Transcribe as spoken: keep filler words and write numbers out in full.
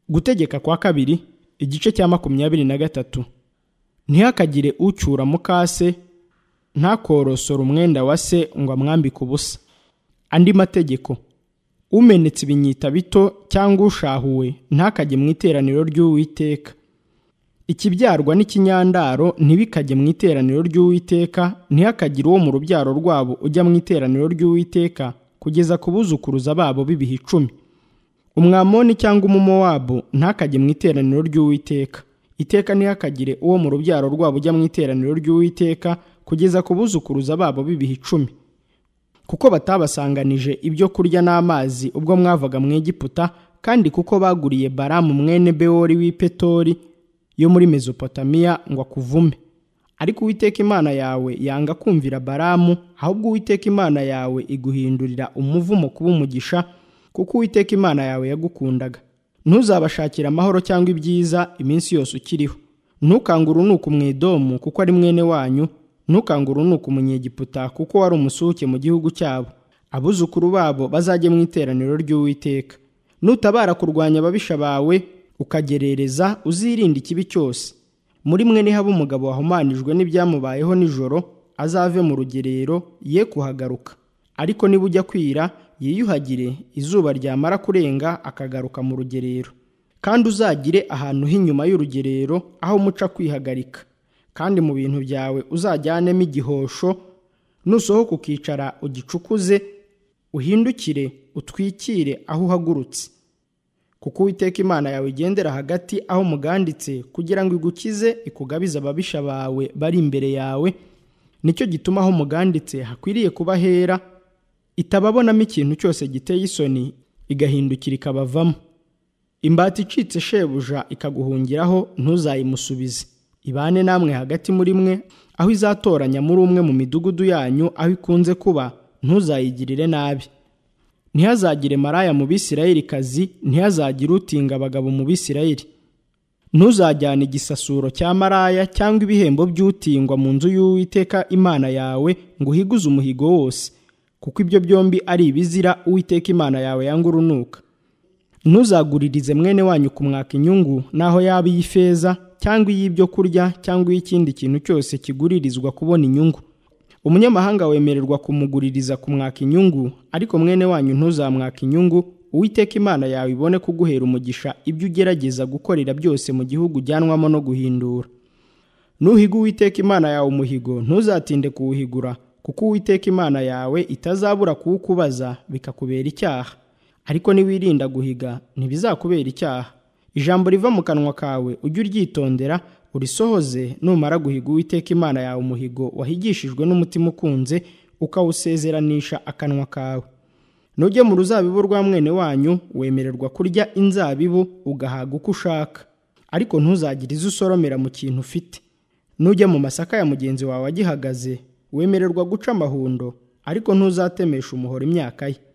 Gutegeka kwa kabiri igice cya makumyabiri na gatatu. Ntihakagire ucyura mukase, ntakorosora umwenda wa se ngo amwambike ubusa. Andi mategeko: umenetse ibinyita bito cyangwa ushahuwe ntakajye mu iteraniro ry'Uwiteka. Ikibyarwa n'ikinyandaro ntibikajye mu iteraniro ry'Uwiteka, ntihakagire uwo mu rubyaro rwabo ujya mu iteraniro ry'Uwiteka kugeza ku buzukuruza babo b'ibihe icumi. Umwamoni cyangwa umumowabu ntakajye mu iteraniro ry'Uwiteka. Iteka ntihakagire uwo mu rubyaro rwabo ujya mu iteraniro ry'Uwiteka kugeza ku buzukuruza babo b'ibihe icumi. Kuko batabasanganije ibyo kurya n'amazi ubwo mwavaga mu Egiputa, kandi kuko baguriye Balamu mwene Bewori w'i Petori yo muri Mezopotamiya ngo akuvume. Ariko Uwiteka Imana yawe yanga kumvira Balamu, ahubwo Uwiteka Imana yawe iguhindurira umuvumo kuba umugisha, kuko Uwiteka Imana yawe yagukundaga. Ntuzabashakira amahoro cyangwa ibyiza iminsi yose ukiriho. Ntukange urunuka Umwedomu kuko ari mwene wanyu, ntukange urunuka Umunyegiputa kuko wari umusuke mu gihugu cyabo. Abuzukuru babo bazajye mu iteraniro ry'Uwiteka. Nutabara kurwanya ababisha bawe ukagerereza, uzirinde ikibi cyose. Muri mwe nihaba umugabo wahumanijwe n'ibyamubayeho nijoro, azave mu rugerero ye kuhagaruka. Ariko niba ujya kwira, yiyuhagire, izuba ryamara kurenga akagaruka mu rugerero. Kandi uzagire ahantu h'inyuma y'urugerero aho muca kwihagarika. Kandi mu bintu byawe uzajyanemo igihosho, nusohoka ukicara ugicukuze, uhindukire utwikire aho uhagurutse. Kuko Uwiteka Imana yawe igendera hagati aho muganditse kugira ngo igukize, ikugabize ababisha bawe bari imbere yawe. Nicyo gituma aho muganditse hakwiriye kuba hera, itababonamo ikintu cyose giteye isoni, igahindukira ikabavamo. Imbata icitse shebuja ikaguhungiraho, ntuzayimusubize. Ibane namwe hagati muri mwe, aho izatoranya muri umwe mu midugudu yanyu aho ikunze kuba, ntuzayigirire nabi. Ntihazagire maraya mu Bisirayelikazi, ntihazagire utinga abagabo mu Bisirayeli. Ntuzajyane igisasuro cya maraya cyangwa ibihembo by'utingwa mu nzu y'Uwiteka Imana yawe ngo uhiguze umuhigo wose, kuko ibyo byombi ari ibizira Uwiteka Imana yawe yanga urunuka. Ntuzaguririze mwene wanyu kumwaka inyungu, naho yaba iy'ifeza cyangwa iy'ibyo kurya cyangwa iy'ikindi kintu cyose kiguririzwa kubona inyungu. Umunyamahanga wemererwa kumuguririza kumwaka inyungu, ariko mwene wanyu ntuzamwaka inyungu. Uwiteka Imana yawe ibone kuguhera umugisha ibyo ugerageza gukorera byose mu gihugu ujyanwamo no guhindura. Nuhiga Uwiteka Imana yawe umuhigo, ntuzatinde kuwuhigura, kuko Uwiteka Imana yawe itazabura kuwukubaza bikakubera icyaha. Ariko niwirinda guhiga, ntibizakubera icyaha. Ijambo riva mu kanwa kawe ujye uryitondera, urisohoze numara guhiga Uwiteka Imana yawe umuhigo wahigishijwe n'umutima ukunze, ukawusezeranisha akanwa kawe. Nujye mu ruzabibu rwa mwene wanyu, wemererwa kurya inzabibu ugahaga uko ushaka, ariko ntuzagire izo usoromera mu kintu ufite. Nujya mu masaka ya mugenzi wawe agihagaze, wemererwa guca amahundo, ariko ntuzatemesha umuhoro imyaka ye.